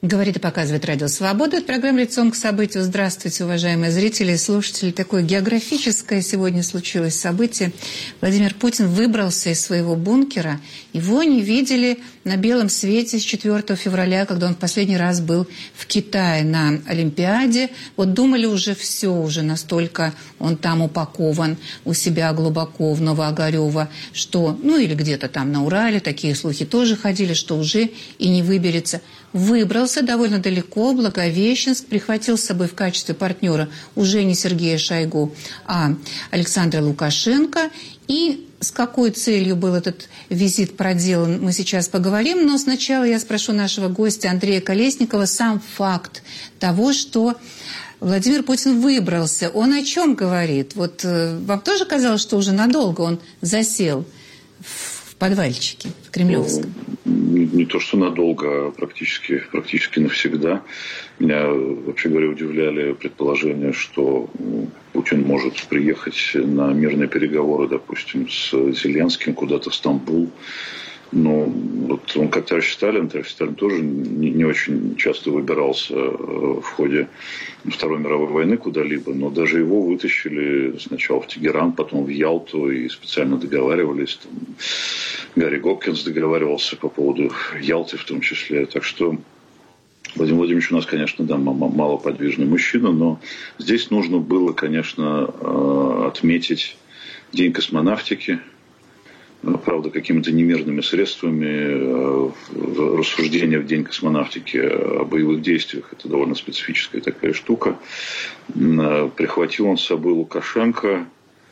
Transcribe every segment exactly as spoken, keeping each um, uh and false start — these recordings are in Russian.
Говорит и показывает Радио Свобода. Это программа «Лицом к событию». Здравствуйте, уважаемые зрители и слушатели. Такое географическое сегодня случилось событие. Владимир Путин выбрался из своего бункера. Его не видели на белом свете с четвёртого февраля, когда он в последний раз был в Китае на Олимпиаде. Вот думали уже все, уже настолько он там упакован у себя глубоко в Новоогарёво, что, ну или где-то там на Урале, такие слухи тоже ходили, что уже и не выберется. Выбрался довольно далеко, Благовещенск, прихватил с собой в качестве партнера уже не Сергея Шойгу, а Александра Лукашенко. И с какой целью был этот визит проделан, мы сейчас поговорим. Но сначала я спрошу нашего гостя Андрея Колесникова сам факт того, что Владимир Путин выбрался. Он о чем говорит? Вот вам тоже казалось, что уже надолго он засел в подвальчике в Кремлевском? Не, не то, что надолго, а практически, практически навсегда. Меня, вообще говоря, удивляли предположения, что Путин может приехать на мирные переговоры, допустим, с Зеленским куда-то в Стамбул. Но вот он, как товарищ Сталин, товарищ Сталин тоже не, не очень часто выбирался в ходе Второй мировой войны куда-либо, но даже его вытащили сначала в Тегеран, потом в Ялту и специально договаривались. Там Гарри Гопкинс договаривался по поводу Ялты в том числе. Так что Владимир Владимирович у нас, конечно, да, малоподвижный мужчина, но здесь нужно было, конечно, отметить День космонавтики. Правда, какими-то немирными средствами рассуждения в День космонавтики о боевых действиях. Это довольно специфическая такая штука. Прихватил он с собой Лукашенко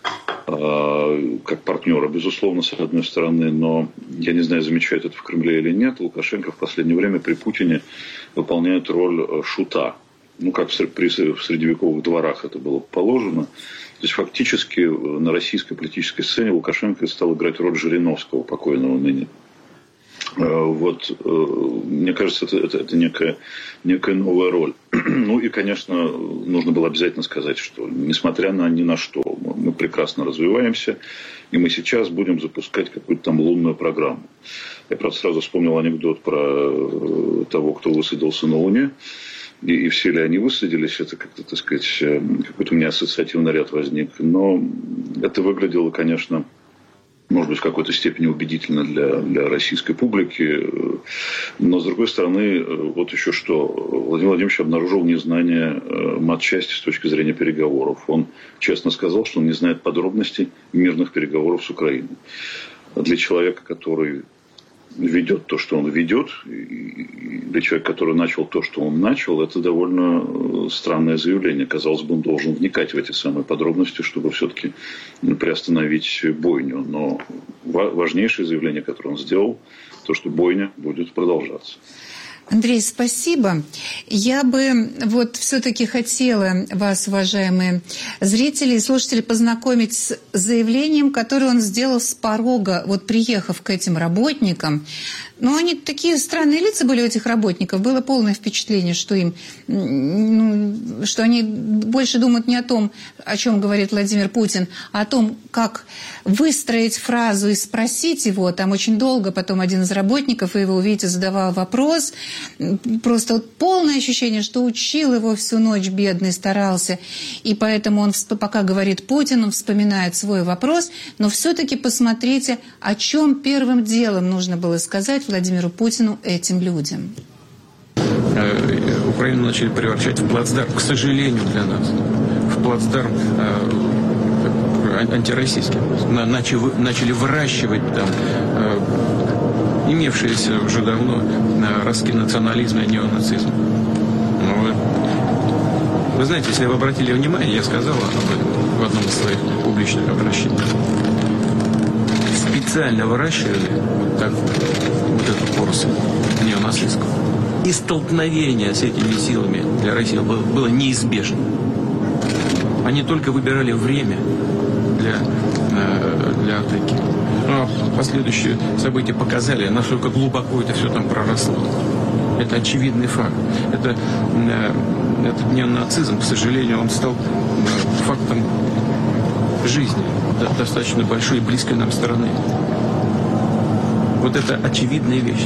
как партнера, безусловно, с одной стороны, но я не знаю, замечают это в Кремле или нет. Лукашенко в последнее время при Путине выполняет роль шута. Ну, как в средневековых дворах это было положено. То есть, фактически, на российской политической сцене Лукашенко стал играть роль Жириновского, покойного ныне. Вот, мне кажется, это, это, это некая, некая новая роль. Ну и, конечно, нужно было обязательно сказать, что, несмотря на ни на что, мы прекрасно развиваемся, и мы сейчас будем запускать какую-то там лунную программу. Я, правда, сразу вспомнил анекдот про того, кто высадился на Луне. И, и все ли они высадились, это как-то, так сказать, какой-то у меня ассоциативный ряд возник. Но это выглядело, конечно, может быть, в какой-то степени убедительно для, для российской публики. Но, с другой стороны, вот еще что. Владимир Владимирович обнаружил незнание матчасти с точки зрения переговоров. Он честно сказал, что он не знает подробностей мирных переговоров с Украиной. Для человека, который ведет то, что он ведет, и для человека, который начал то, что он начал, это довольно странное заявление. Казалось бы, он должен вникать в эти самые подробности, чтобы все-таки приостановить бойню. Но важнейшее заявление, которое он сделал, то, что бойня будет продолжаться. Андрей, спасибо. Я бы вот все-таки хотела вас, уважаемые зрители и слушатели, познакомить с заявлением, которое он сделал с порога, вот приехав к этим работникам. Но они такие странные лица были у этих работников. Было полное впечатление, что им, ну, что они больше думают не о том, о чем говорит Владимир Путин, а о том, как выстроить фразу и спросить его. Там очень долго потом один из работников, вы его увидите, задавал вопрос. Просто вот полное ощущение, что учил его всю ночь, бедный, старался. И поэтому он, пока говорит Путин, он вспоминает свой вопрос. Но все-таки посмотрите, о чем первым делом нужно было сказать Владимиру Путину этим людям. Украину начали превращать в плацдарм, к сожалению для нас, в плацдарм антироссийский. Начали, начали выращивать там имевшиеся уже давно ростки национализма и неонацизма. Ну, вы знаете, если вы обратили внимание, я сказал об этом в одном из своих публичных обращений. Специально выращивали вот, так, вот эту поросль неонацистскую. И столкновение с этими силами для России было, было неизбежно. Они только выбирали время для, для атаки. Но последующие события показали, насколько глубоко это все там проросло. Это очевидный факт. Это, этот неонацизм, к сожалению, он стал фактом жизни достаточно большой и близкой нам стороны. Вот это очевидная вещь.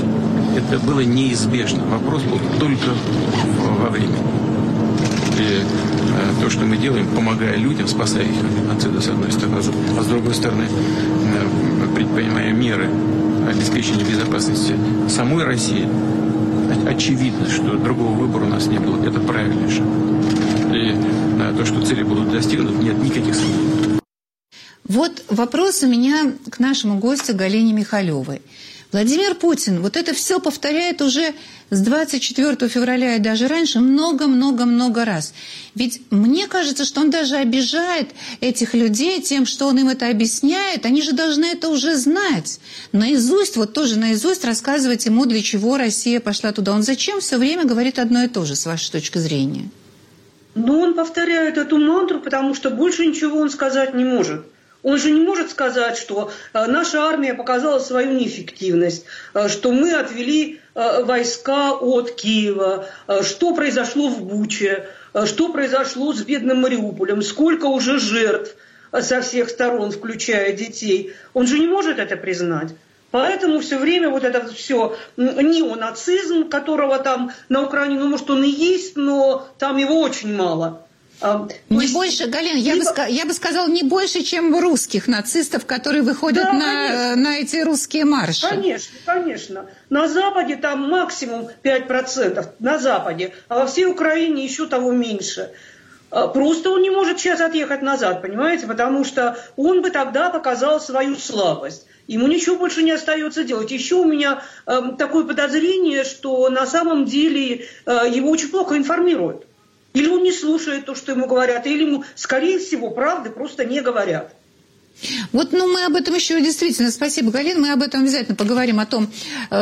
это было неизбежно. Вопрос был только во времени. И то, что мы делаем, помогая людям, спасая их от геноцида, с одной стороны, а с другой стороны, предпринимая меры обеспечения безопасности самой России, очевидно, что другого выбора у нас не было. Это правильный шаг. И то, что цели будут достигнуты, нет никаких сомнений. Вот вопрос у меня к нашему гостю Галине Михалевой. Владимир Путин вот это все повторяет уже с двадцать четвёртого февраля и даже раньше много-много-много раз. Ведь мне кажется, что он даже обижает этих людей тем, что он им это объясняет. Они же должны это уже знать. Наизусть, вот тоже наизусть рассказывать ему, для чего Россия пошла туда. Он зачем все время говорит одно и то же, с вашей точки зрения? Ну, он повторяет эту мантру, потому что больше ничего он сказать не может. Он же не может сказать, что наша армия показала свою неэффективность, что мы отвели войска от Киева, что произошло в Буче, что произошло с бедным Мариуполем, сколько уже жертв со всех сторон, включая детей. Он же не может это признать. Поэтому все время вот это все неонацизм, которого там на Украине, ну, может, он и есть, но там его очень мало. Не есть... больше, Галина, я, либо... бы, я бы сказала, не больше, чем русских нацистов, которые выходят да, на, на эти русские марши. Конечно, конечно. На Западе там максимум пять процентов, на Западе, а во всей Украине еще того меньше. Просто он не может сейчас отъехать назад, понимаете, потому что он бы тогда показал свою слабость. Ему ничего больше не остается делать. Еще у меня э, такое подозрение, что на самом деле э, его очень плохо информируют. Или он не слушает то, что ему говорят, или ему, скорее всего, правды просто не говорят. Вот, ну, мы об этом еще действительно, спасибо, Галина, мы об этом обязательно поговорим, о том,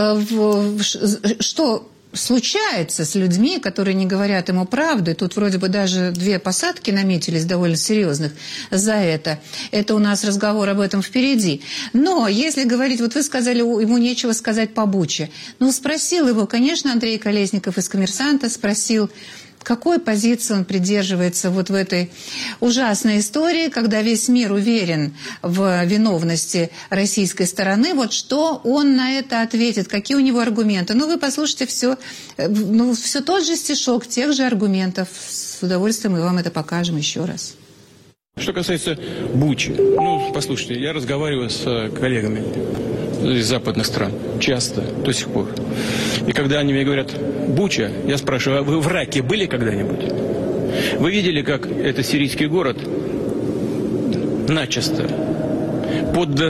что случается с людьми, которые не говорят ему правду. И тут вроде бы даже две посадки наметились довольно серьезных за это. Это у нас разговор об этом впереди. Но если говорить, вот вы сказали, ему нечего сказать по Буче. Ну, спросил его, конечно, Андрей Колесников из «Коммерсанта», спросил, какой позиции он придерживается вот в этой ужасной истории, когда весь мир уверен в виновности российской стороны, вот что он на это ответит, какие у него аргументы. Ну, вы послушайте все, ну, все тот же стишок, тех же аргументов. С удовольствием мы вам это покажем еще раз. Что касается Бучи, ну, послушайте, я разговариваю с коллегами из западных стран, часто, до сих пор. И когда они мне говорят «Буча», я спрашиваю, а вы в Раке были когда-нибудь? Вы видели, как этот сирийский город начисто под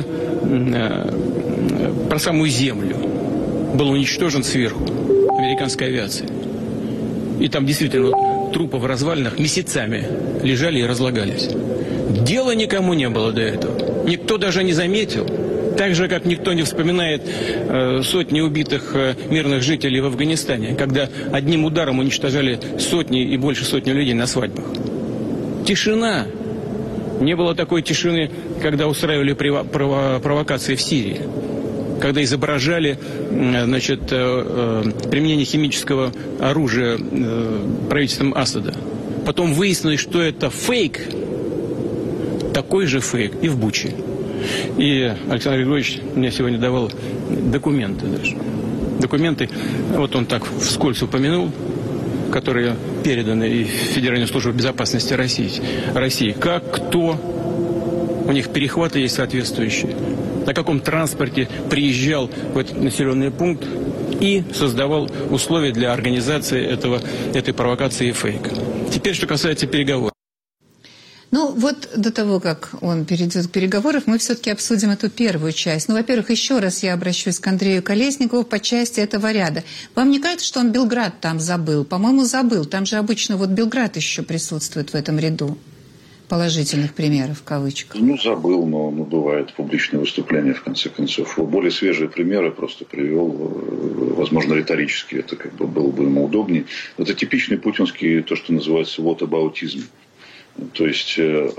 э, про самую землю был уничтожен сверху американской авиацией? И там действительно трупы в развалинах месяцами лежали и разлагались. Дела никому не было до этого. Никто даже не заметил. Так же, как никто не вспоминает э, сотни убитых э, мирных жителей в Афганистане, когда одним ударом уничтожали сотни и больше сотни людей на свадьбах. Тишина. Не было такой тишины, когда устраивали прово- прово- провокации в Сирии. Когда изображали э, значит, э, э, применение химического оружия э, правительством Асада. Потом выяснилось, что это фейк. Такой же фейк и в Буче. И Александр Григорьевич мне сегодня давал документы даже. Документы, вот он так вскользь упомянул, которые переданы и Федеральной службе безопасности России. России. Как, кто, у них перехваты есть соответствующие, на каком транспорте приезжал в этот населенный пункт и создавал условия для организации этого, этой провокации и фейка. Теперь, что касается переговоров. Ну, вот до того, как он перейдет к переговорам, мы все-таки обсудим эту первую часть. Ну, во-первых, еще раз я обращусь к Андрею Колесникову по части этого ряда. Вам не кажется, что он Белград там забыл? По-моему, забыл. Там же обычно вот Белград еще присутствует в этом ряду положительных примеров, в кавычках. Ну, забыл, но ну, бывает публичные выступления, в конце концов. Более свежие примеры просто привел, возможно, риторически. Это как бы было бы ему удобнее. Это типичный путинский, то, что называется whataboutism. То есть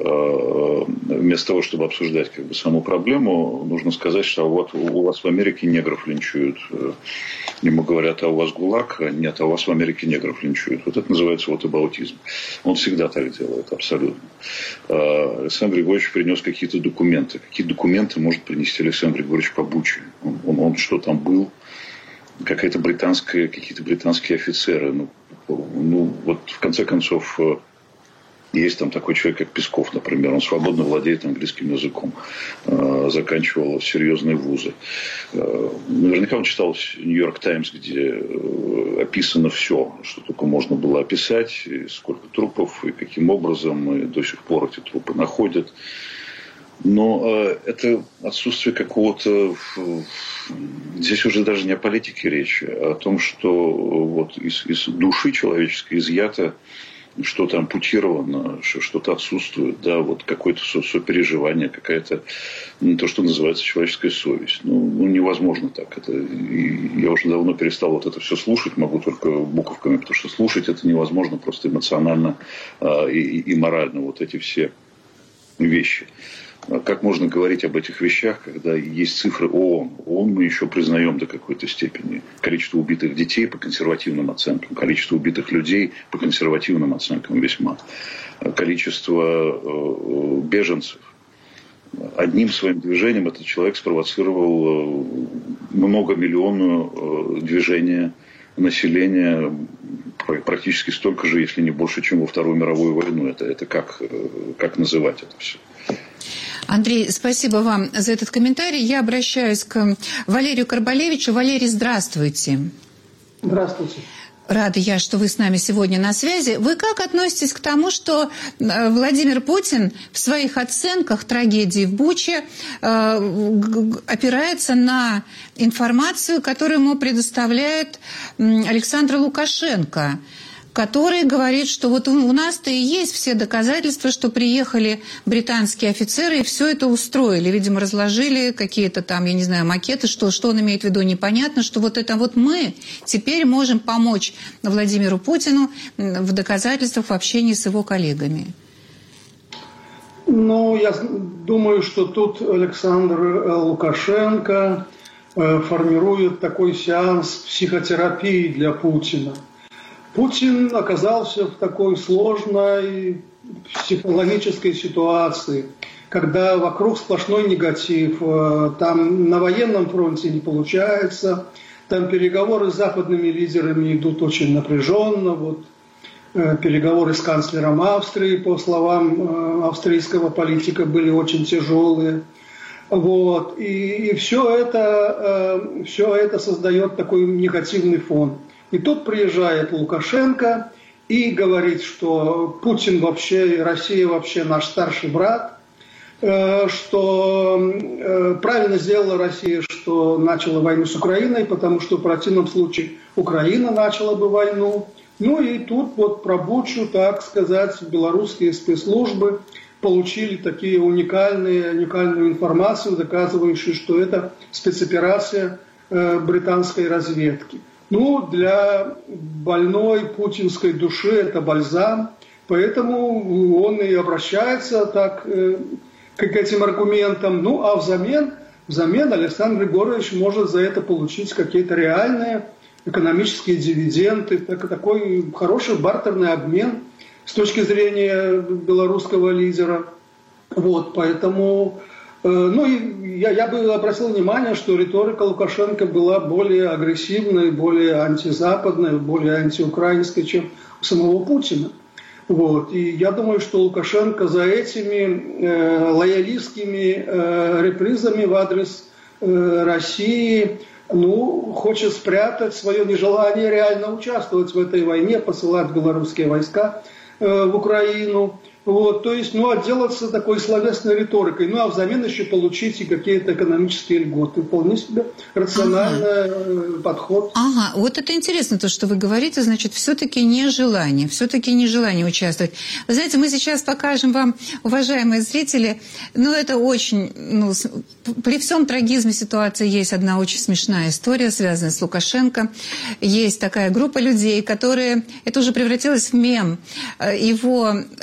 вместо того, чтобы обсуждать как бы саму проблему, нужно сказать, что вот у вас в Америке негров линчуют. Ему говорят, а у вас ГУЛАГ? Нет, а у вас в Америке негров линчуют. Вот это называется whataboutism. Он всегда так делает, абсолютно. Александр Григорьевич принес какие-то документы. Какие документы может принести Александр Григорьевич по Буче? Он, он, он что там был? какая-то британская, какие-то британские офицеры. Ну, ну, вот в конце концов, есть там такой человек, как Песков, например. Он свободно владеет английским языком. Заканчивал серьезные вузы. Наверняка он читал «Нью-Йорк Таймс», где описано все, что только можно было описать. И сколько трупов, и каким образом. И до сих пор эти трупы находят. Но э, это отсутствие какого-то... Здесь уже даже не о политике речь, а о том, что вот из, из души человеческой изъято что-то ампутировано, что-то отсутствует, да, вот какое-то со- сопереживание, какая-то, ну, то, что называется человеческая совесть. Ну, ну невозможно так. Это, и я уже давно перестал вот это все слушать, могу только буковками, потому что слушать это невозможно просто эмоционально э, и, и морально, вот эти все вещи. Как можно говорить об этих вещах, когда есть цифры ООН? ООН мы еще признаем до какой-то степени. Количество убитых детей по консервативным оценкам, количество убитых людей по консервативным оценкам весьма. Количество беженцев. Одним своим движением этот человек спровоцировал многомиллионное движение населения, практически столько же, если не больше, чем во Вторую мировую войну. Это, это как, как называть это все? Андрей, спасибо вам за этот комментарий. Я обращаюсь к Валерию Карбалевичу. Валерий, здравствуйте. Здравствуйте. Рада я, что вы с нами сегодня на связи. Вы как относитесь к тому, что Владимир Путин в своих оценках трагедии в Буче э, опирается на информацию, которую ему предоставляет Александр Лукашенко, который говорит, что вот у нас-то и есть все доказательства, что приехали британские офицеры и все это устроили. Видимо, разложили какие-то там, я не знаю, макеты, что, что он имеет в виду, непонятно, что вот это вот мы теперь можем помочь Владимиру Путину в доказательствах в общении с его коллегами. Ну, я думаю, что тут Александр Лукашенко формирует такой сеанс психотерапии для Путина. Путин оказался в такой сложной психологической ситуации, когда вокруг сплошной негатив, там на военном фронте не получается, там переговоры с западными лидерами идут очень напряженно, вот, переговоры с канцлером Австрии, по словам австрийского политика, были очень тяжелые. Вот, и, и все это, все это создает такой негативный фон. И тут приезжает Лукашенко и говорит, что Путин вообще, Россия вообще наш старший брат, что правильно сделала Россия, что начала войну с Украиной, потому что в противном случае Украина начала бы войну. Ну и тут вот про Бучу, так сказать, белорусские спецслужбы получили такие уникальные, уникальную информацию, доказывающую, что это спецоперация британской разведки. Ну, для больной путинской души это бальзам, поэтому он и обращается так э, к этим аргументам. Ну, а взамен, взамен Александр Григорьевич может за это получить какие-то реальные экономические дивиденды, так, такой хороший бартерный обмен с точки зрения белорусского лидера. Вот, поэтому... Ну, и я, я бы обратил внимание, что риторика Лукашенко была более агрессивной, более антизападной, более антиукраинской, чем у самого Путина. Вот. И я думаю, что Лукашенко за этими э, лоялистскими э, репризами в адрес э, России ну, хочет спрятать свое нежелание реально участвовать в этой войне, посылать белорусские войска э, в Украину. Вот, то есть, ну, отделаться такой словесной риторикой, ну, а взамен еще получить и какие-то экономические льготы. Вполне себе рациональный ага. подход. Ага, вот это интересно, то, что вы говорите, значит, все-таки нежелание, все-таки нежелание участвовать. Вы знаете, мы сейчас покажем вам, уважаемые зрители, ну, это очень, ну, при всем трагизме ситуации есть одна очень смешная история, связанная с Лукашенко. Есть такая группа людей, которые, это уже превратилось в мем, его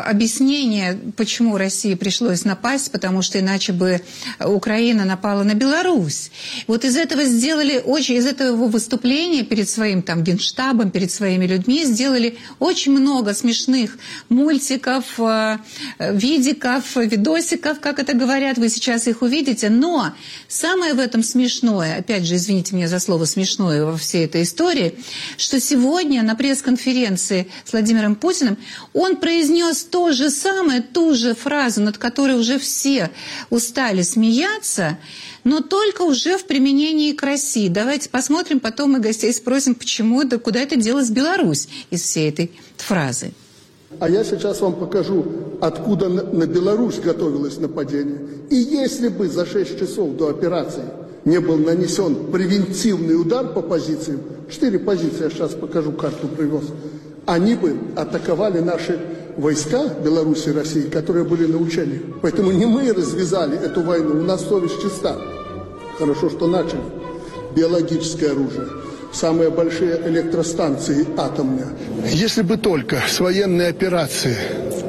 объяснение, почему России пришлось напасть, потому что иначе бы Украина напала на Беларусь. Вот из этого сделали очень, из этого выступления перед своим там генштабом, перед своими людьми сделали очень много смешных мультиков, видиков, видосиков, как это говорят, вы сейчас их увидите. Но самое в этом смешное, опять же, извините меня за слово смешное во всей этой истории, что сегодня на пресс-конференции с Владимиром Путиным он произнес то же самое, ту же фразу, над которой уже все устали смеяться, но только уже в применении к России. Давайте посмотрим, потом мы гостей спросим, почему, да куда это делась Беларусь из всей этой фразы. А я сейчас вам покажу, откуда на Беларусь готовилось нападение. И если бы за шесть часов до операции не был нанесен превентивный удар по позициям, четыре позиции, я сейчас покажу, карту привез, они бы атаковали наши войска Беларуси и России, которые были на учениях. Поэтому не мы развязали эту войну, у нас совесть чиста. Хорошо, что начали. Биологическое оружие, самые большие электростанции атомные. Если бы только с военной операции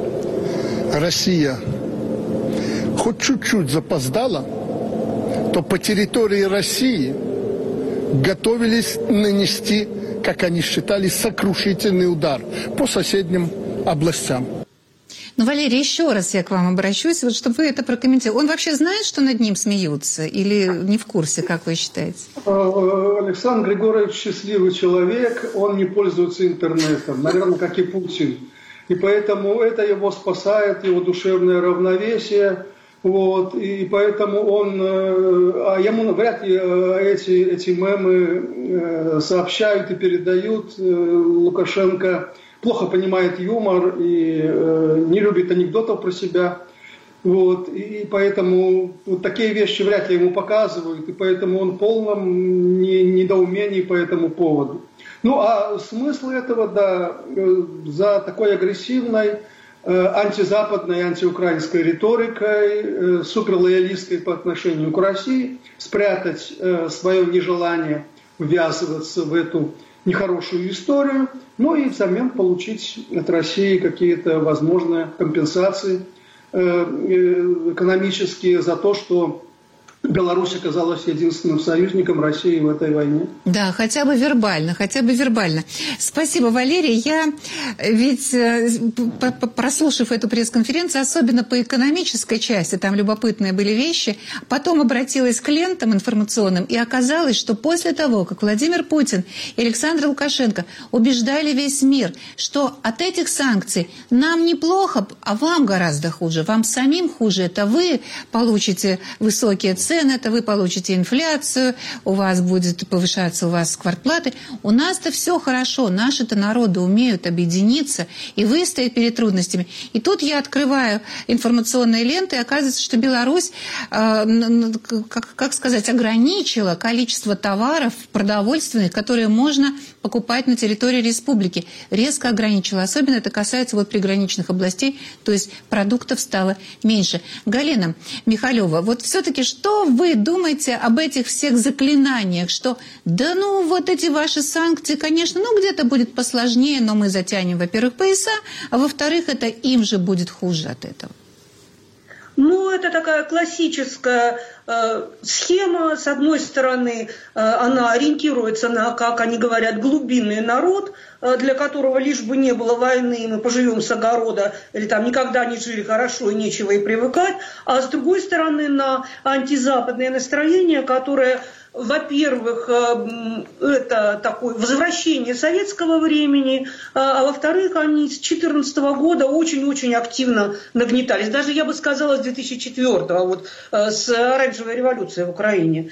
Россия хоть чуть-чуть запоздала, то по территории России готовились нанести, как они считали, сокрушительный удар по соседним областям. Ну, Валерий, еще раз я к вам обращусь, вот чтобы вы это прокомментировали. Он вообще знает, что над ним смеются, или не в курсе, как вы считаете? Александр Григорьевич счастливый человек, он не пользуется интернетом, наверное, как и Путин. И поэтому это его спасает, его душевное равновесие. Вот, и поэтому он, а ему вряд ли эти, эти мемы сообщают и передают. Лукашенко плохо понимает юмор и не любит анекдотов про себя. Вот, и поэтому вот такие вещи вряд ли ему показывают, и поэтому он в полном недоумении по этому поводу. Ну а смысл этого, да, за такой агрессивной, антизападной, антиукраинской риторикой, суперлоялистской по отношению к России, спрятать свое нежелание ввязываться в эту нехорошую историю, ну и взамен получить от России какие-то возможные компенсации экономические за то, что Беларусь оказалась единственным союзником России в этой войне. Да, хотя бы вербально, хотя бы вербально. Спасибо, Валерий. Я ведь, прослушав эту пресс-конференцию, особенно по экономической части, там любопытные были вещи, потом обратилась к лентам информационным, и оказалось, что после того, как Владимир Путин и Александр Лукашенко убеждали весь мир, что от этих санкций нам неплохо, а вам гораздо хуже, вам самим хуже, это вы получите высокие цены, это вы получите инфляцию, у вас будет повышаться у вас квартплаты. У нас-то все хорошо, наши-то народы умеют объединиться и выстоять перед трудностями. И тут я открываю информационные ленты, и оказывается, что Беларусь, э, как, как сказать, ограничила количество товаров продовольственных, которые можно покупать на территории республики. Резко ограничила. Особенно это касается вот приграничных областей, то есть продуктов стало меньше. Галина Михалева, вот все-таки что вы думаете об этих всех заклинаниях, что да ну вот эти ваши санкции, конечно, ну где-то будет посложнее, но мы затянем, во-первых, пояса, а во-вторых, это им же будет хуже от этого. Ну, это такая классическая э, схема. С одной стороны, э, она ориентируется на, как они говорят, глубинный народ, э, для которого лишь бы не было войны, мы поживем с огорода, или там никогда не жили хорошо и нечего и привыкать. А с другой стороны, на антизападное настроение, которое, во-первых, это такое возвращение советского времени, а во-вторых, они с две тысячи четырнадцатого года очень-очень активно нагнетались. Даже, я бы сказала, с две тысячи четвёртого, вот, с оранжевой революцией в Украине.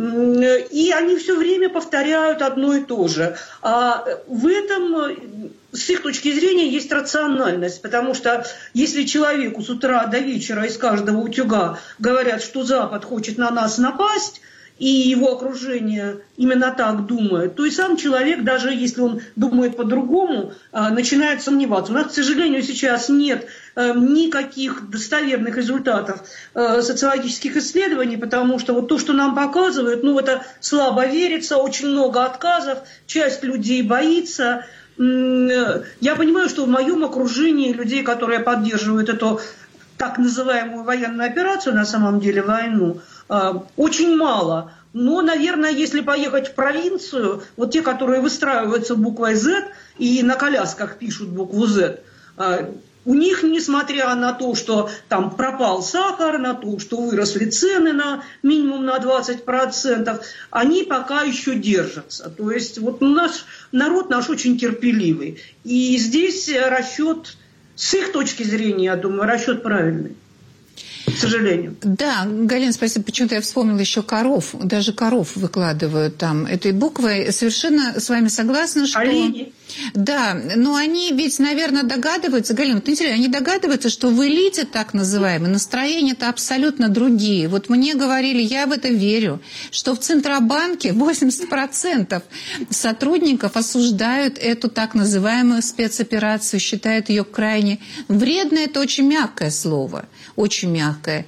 И они все время повторяют одно и то же. А в этом, с их точки зрения, есть рациональность. Потому что если человеку с утра до вечера из каждого утюга говорят, что Запад хочет на нас напасть, и его окружение именно так думает, то и сам человек, даже если он думает по-другому, начинает сомневаться. У нас, к сожалению, сейчас нет никаких достоверных результатов социологических исследований, потому что вот то, что нам показывают, ну, это слабо верится, очень много отказов, часть людей боится. Я понимаю, что в моем окружении людей, которые поддерживают эту так называемую военную операцию, на самом деле войну, очень мало. Но, наверное, если поехать в провинцию, вот те, которые выстраиваются буквой «З» и на колясках пишут букву «З», у них, несмотря на то, что там пропал сахар, на то, что выросли цены на минимум на двадцать процентов, они пока еще держатся. То есть вот наш народ наш очень терпеливый. И здесь расчет, с их точки зрения, я думаю, расчет правильный. К сожалению. Да, Галина, спасибо. Почему-то я вспомнила еще коров. Даже коров выкладывают там этой буквой. Совершенно с вами согласна, что... Олени. Да, но они ведь, наверное, догадываются, Галина, вот интересно, они догадываются, что в элите так называемой настроения-то абсолютно другие. Вот мне говорили, я в это верю, что в Центробанке восемьдесят процентов сотрудников осуждают эту так называемую спецоперацию, считают ее крайне вредной. Это очень мягкое слово, очень мягкое.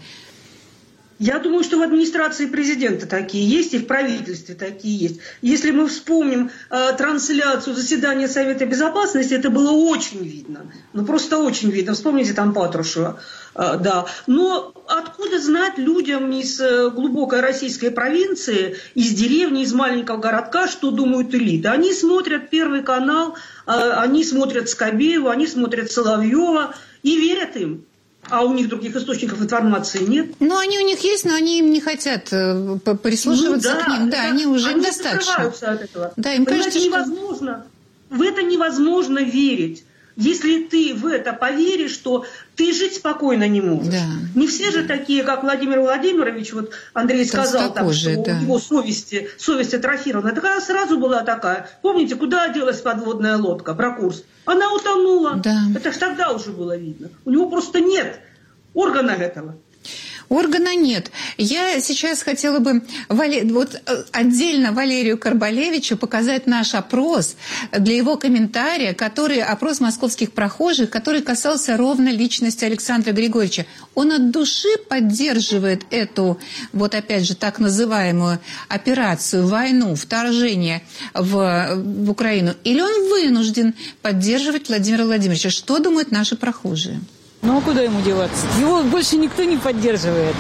Я думаю, что в администрации президента такие есть, и в правительстве такие есть. Если мы вспомним э, трансляцию заседания Совета Безопасности, это было очень видно. Ну, просто очень видно. Вспомните там Патрушева. Э, да. Но откуда знать людям из э, глубокой российской провинции, из деревни, из маленького городка, что думают элиты? Они смотрят Первый канал, э, они смотрят Скобеева, они смотрят Соловьева и верят им. А у них других источников информации нет. Ну, они у них есть, но они им не хотят прислушиваться ну, да, к ним. Да, да, они уже они достаточно. От этого. Да, им Понимаете, кажется, невозможно, что... В это невозможно верить. Если ты в это поверишь, то ты жить спокойно не можешь. Да. Не все же такие, как Владимир Владимирович, вот Андрей сказал, там, что да. у него совести, совесть атрофирована. Такая сразу была такая. Помните, куда делась подводная лодка про курс? Она утонула. Да. Это ж тогда уже было видно. У него просто нет органа этого. Органа нет. Я сейчас хотела бы вот отдельно Валерию Карбалевичу показать наш опрос для его комментария, который опрос московских прохожих, который касался ровно личности Александра Григорьевича. Он от души поддерживает эту, вот опять же, так называемую операцию, войну, вторжение в, в Украину? Или он вынужден поддерживать Владимира Владимировича? Что думают наши прохожие? Ну а куда ему деваться? Его больше никто не поддерживает.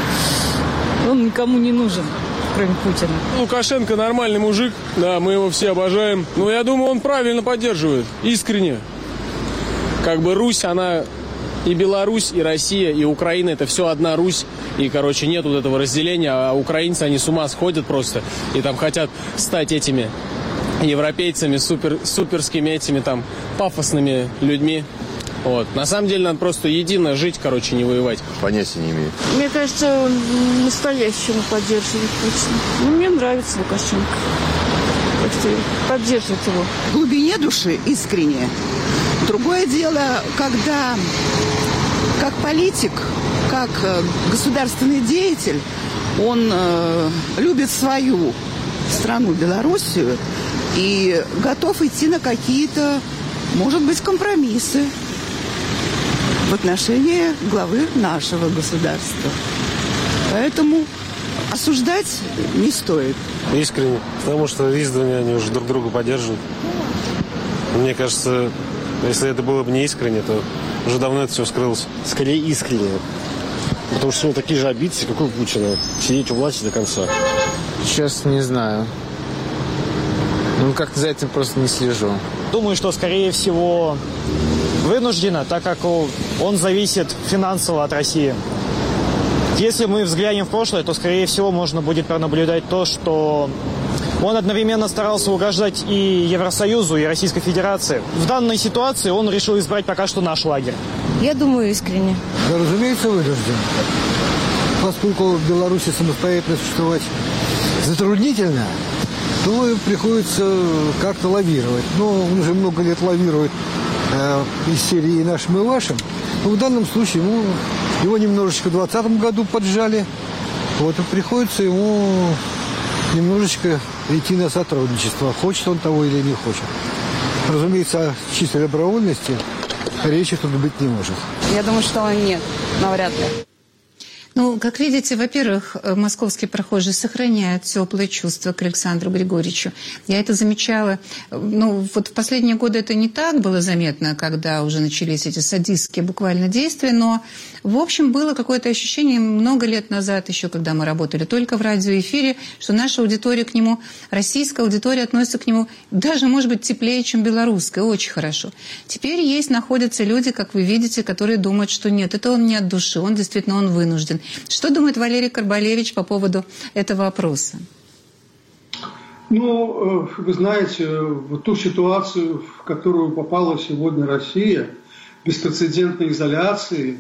Он никому не нужен, кроме Путина. Лукашенко нормальный мужик, да, мы его все обожаем. Но я думаю, он правильно поддерживает, искренне. Как бы Русь, она и Беларусь, и Россия, и Украина, это все одна Русь. И, короче, нет вот этого разделения, а украинцы, они с ума сходят просто. И там хотят стать этими европейцами, супер, суперскими этими там пафосными людьми. Вот. На самом деле надо просто едино жить, короче, не воевать. Понятия не имею. Мне кажется, он настоящему поддерживает Путина. Ну, мне нравится Лукашенко. Так что поддерживать его. В глубине души искренне. Другое дело, когда как политик, как государственный деятель, он э, любит свою страну, Белоруссию, и готов идти на какие-то, может быть, компромиссы в отношении главы нашего государства. Поэтому осуждать не стоит. Искренне, потому что издавна они уже друг друга поддерживают. Мне кажется, если это было бы не искренне, то уже давно это все скрылось. Скорее искренне. Потому что у него такие же амбиции, как у Путина. Сидеть у власти до конца. Сейчас не знаю. Ну, как-то за этим просто не слежу. Думаю, что, скорее всего, вынужденно, так как он зависит финансово от России. Если мы взглянем в прошлое, то, скорее всего, можно будет пронаблюдать то, что он одновременно старался угождать и Евросоюзу, и Российской Федерации. В данной ситуации он решил избрать пока что наш лагерь. Я думаю, искренне. Да, разумеется, вынужден. Поскольку в Беларуси самостоятельно существовать затруднительно, то им приходится как-то лавировать. Но он уже много лет лавирует э, из серии «Нашим и вашим». Но в данном случае ему, его немножечко в двадцатом году поджали. Вот и приходится ему немножечко идти на сотрудничество. Хочет он того или не хочет. Разумеется, о чистой добровольности речи тут быть не может. Я думаю, что нет, навряд ли. Ну, как видите, во-первых, московские прохожие сохраняют теплые чувства к Александру Григорьевичу. Я это замечала. Ну, вот в последние годы это не так было заметно, когда уже начались эти садистские буквально действия, но, в общем, было какое-то ощущение много лет назад, еще когда мы работали только в радиоэфире, что наша аудитория к нему, российская аудитория относится к нему даже, может быть, теплее, чем белорусская. Очень хорошо. Теперь есть, находятся люди, как вы видите, которые думают, что нет, это он не от души, он действительно он вынужден. Что думает Валерий Карбалевич по поводу этого вопроса? Ну, вы знаете, в ту ситуацию, в которую попала сегодня Россия, беспрецедентной изоляции,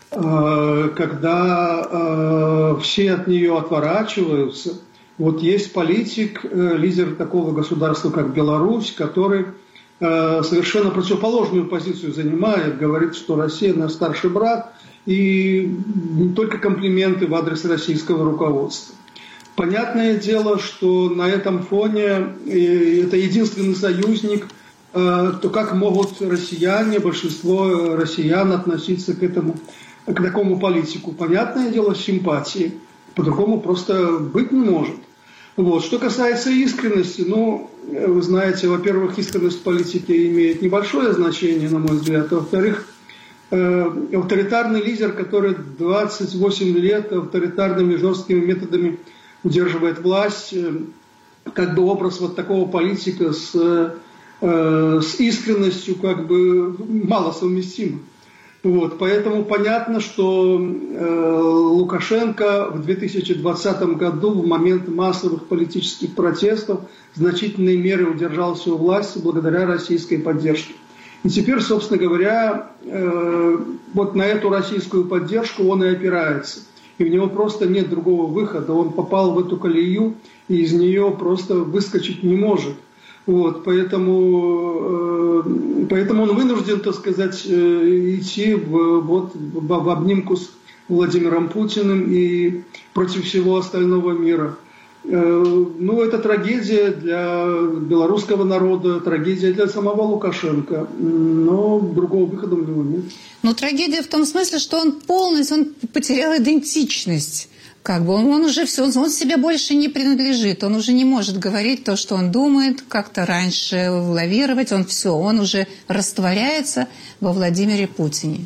когда все от нее отворачиваются, вот есть политик, лидер такого государства, как Беларусь, который совершенно противоположную позицию занимает, говорит, что Россия наш старший брат, и не только комплименты в адрес российского руководства. Понятное дело, что на этом фоне это единственный союзник, то как могут россияне, большинство россиян относиться к этому, к такому политику? Понятное дело, симпатии, по-другому просто быть не может. Вот. Что касается искренности, ну, вы знаете, во-первых, искренность политики имеет небольшое значение, на мой взгляд, а во-вторых, авторитарный лидер, который двадцать восемь лет авторитарными жесткими методами удерживает власть, как бы образ вот такого политика с, с искренностью как бы мало совместим. Вот, поэтому понятно, что э, Лукашенко в две тысячи двадцатом году в момент массовых политических протестов в значительной мере удержался у власти благодаря российской поддержке. И теперь, собственно говоря, э, вот на эту российскую поддержку он и опирается. И у него просто нет другого выхода. Он попал в эту колею и из нее просто выскочить не может. Вот, поэтому, э, поэтому он вынужден, так сказать, э, идти в, вот, в, в обнимку с Владимиром Путиным и против всего остального мира. Ну, это трагедия для белорусского народа, трагедия для самого Лукашенко, но другого выхода у него нет. Но трагедия в том смысле, что он полностью он потерял идентичность. Как бы он, он уже все, он, он себе больше не принадлежит, он уже не может говорить то, что он думает, как-то раньше лавировать, он все, он уже растворяется во Владимире Путине.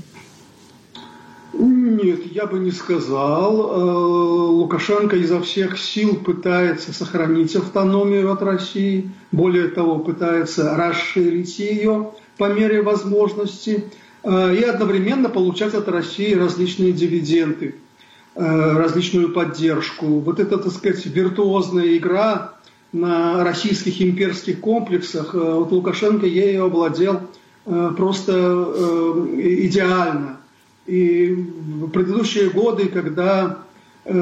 Нет, я бы не сказал. Лукашенко изо всех сил пытается сохранить автономию от России, более того, пытается расширить ее по мере возможности и одновременно получать от России различные дивиденды, различную поддержку. Вот эта, так сказать, виртуозная игра на российских имперских комплексах, вот Лукашенко ею овладел просто идеально. И в предыдущие годы, когда э,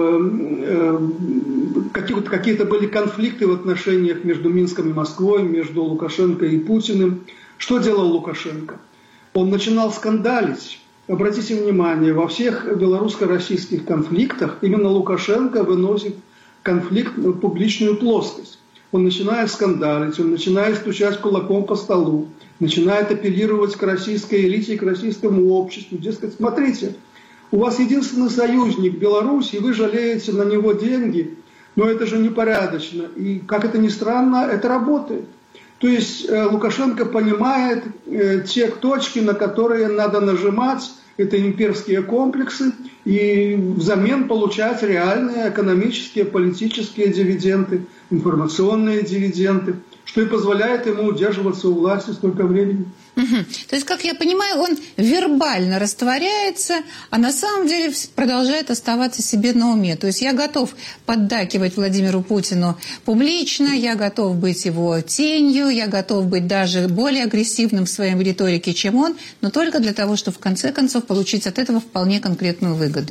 э, какие-то, какие-то были конфликты в отношениях между Минском и Москвой, между Лукашенко и Путиным, что делал Лукашенко? Он начинал скандалить. Обратите внимание, во всех белорусско-российских конфликтах именно Лукашенко выносит конфликт в публичную плоскость. Он начинает скандалить, он начинает стучать кулаком по столу, начинает апеллировать к российской элите и к российскому обществу. Дескать, смотрите, у вас единственный союзник Беларусь, и вы жалеете на него деньги, но это же непорядочно. И, как это ни странно, это работает. То есть э, Лукашенко понимает э, те точки, на которые надо нажимать, это имперские комплексы, и взамен получать реальные экономические, политические дивиденды, информационные дивиденды, что и позволяет ему удерживаться у власти столько времени. Угу. То есть, как я понимаю, он вербально растворяется, а на самом деле продолжает оставаться себе на уме. То есть я готов поддакивать Владимиру Путину публично, я готов быть его тенью, я готов быть даже более агрессивным в своей риторике, чем он, но только для того, чтобы в конце концов получить от этого вполне конкретную выгоду.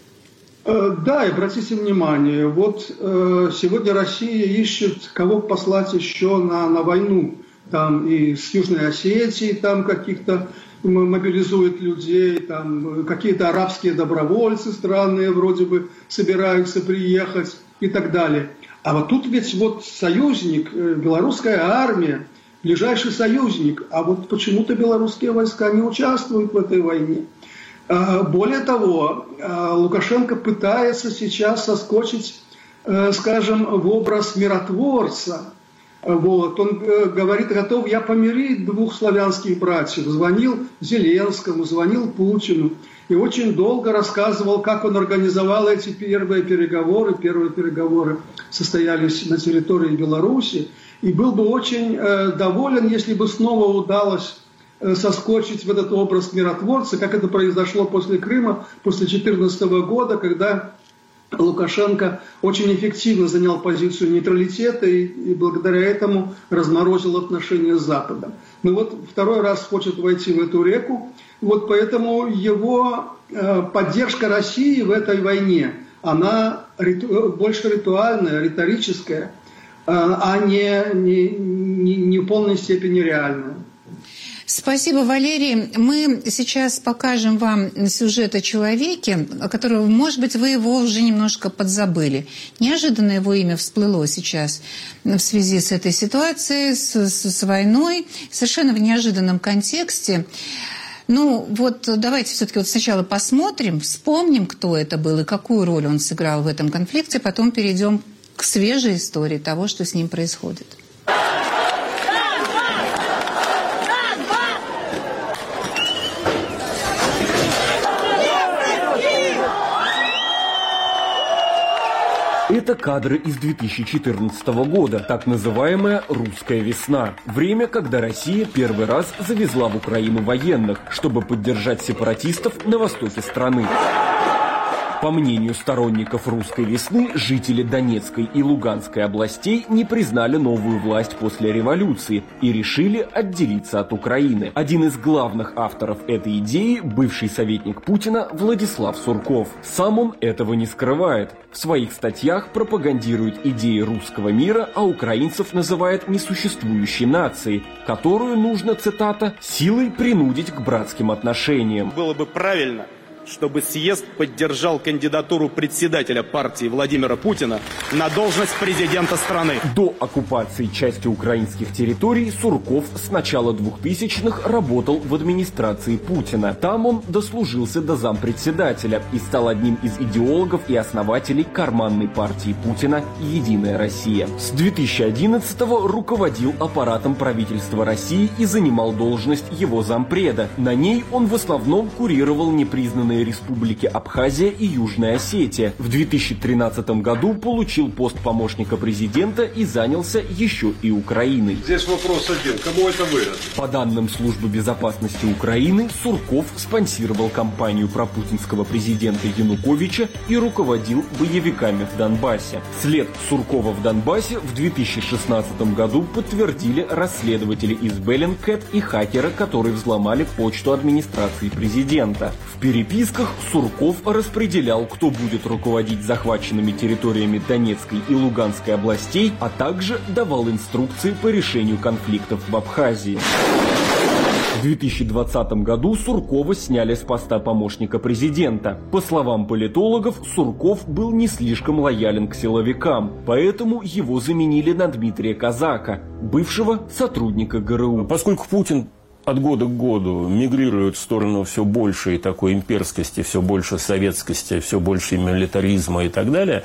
Да, и обратите внимание, вот э, сегодня Россия ищет, кого послать еще на, на войну. Там и с Южной Осетии там каких-то мобилизуют людей, там какие-то арабские добровольцы странные вроде бы собираются приехать и так далее. А вот тут ведь вот союзник, белорусская армия, ближайший союзник, а вот почему-то белорусские войска не участвуют в этой войне. Более того, Лукашенко пытается сейчас соскочить, скажем, в образ миротворца. Вот. Он говорит, готов я помирить двух славянских братьев. Звонил Зеленскому, звонил Путину. И очень долго рассказывал, как он организовал эти первые переговоры. Первые переговоры состоялись на территории Беларуси. И был бы очень э, доволен, если бы снова удалось э, соскочить в этот образ миротворца, как это произошло после Крыма, после две тысячи четырнадцатого года, когда Лукашенко очень эффективно занял позицию нейтралитета и, и благодаря этому разморозил отношения с Западом. Ну вот второй раз хочет войти в эту реку. Вот поэтому его э, поддержка России в этой войне, она риту, больше ритуальная, риторическая, э, а не, не, не, не в полной степени реальная. Спасибо, Валерий. Мы сейчас покажем вам сюжет о человеке, о котором, может быть, вы его уже немножко подзабыли. Неожиданно его имя всплыло сейчас в связи с этой ситуацией, с, с, с войной, совершенно в неожиданном контексте. Ну, вот давайте все-таки вот сначала посмотрим, вспомним, кто это был и какую роль он сыграл в этом конфликте, потом перейдем к свежей истории того, что с ним происходит. Это кадры из две тысячи четырнадцатого года, так называемая «Русская весна». Время, когда Россия первый раз завезла в Украину военных, чтобы поддержать сепаратистов на востоке страны. По мнению сторонников «Русской весны», жители Донецкой и Луганской областей не признали новую власть после революции и решили отделиться от Украины. Один из главных авторов этой идеи – бывший советник Путина Владислав Сурков. Сам он этого не скрывает. В своих статьях пропагандирует идеи русского мира, а украинцев называет несуществующей нацией, которую нужно, цитата, «силой принудить к братским отношениям». Было бы правильно, чтобы съезд поддержал кандидатуру председателя партии Владимира Путина на должность президента страны. До оккупации части украинских территорий Сурков с начала двухтысячных работал в администрации Путина. Там он дослужился до зампредседателя и стал одним из идеологов и основателей карманной партии Путина «Единая Россия». С две тысячи одиннадцатого руководил аппаратом правительства России и занимал должность его зампреда. На ней он в основном курировал непризнанные республики Абхазия и Южная Осетия. В две тысячи тринадцатом году получил пост помощника президента и занялся еще и Украиной. Здесь вопрос один. Кому это выгодно? По данным Службы безопасности Украины, Сурков спонсировал кампанию пропутинского президента Януковича и руководил боевиками в Донбассе. След Суркова в Донбассе в две тысячи шестнадцатом году подтвердили расследователи из Bellingcat и хакеры, которые взломали почту администрации президента. В переписке Сурков распределял, кто будет руководить захваченными территориями Донецкой и Луганской областей, а также давал инструкции по решению конфликтов в Абхазии. В две тысячи двадцатом году Суркова сняли с поста помощника президента. По словам политологов, Сурков был не слишком лоялен к силовикам, поэтому его заменили на Дмитрия Казака, бывшего сотрудника ГРУ. Поскольку Путин от года к году мигрирует в сторону все большей такой имперскости, все больше советскости, все больше милитаризма и так далее,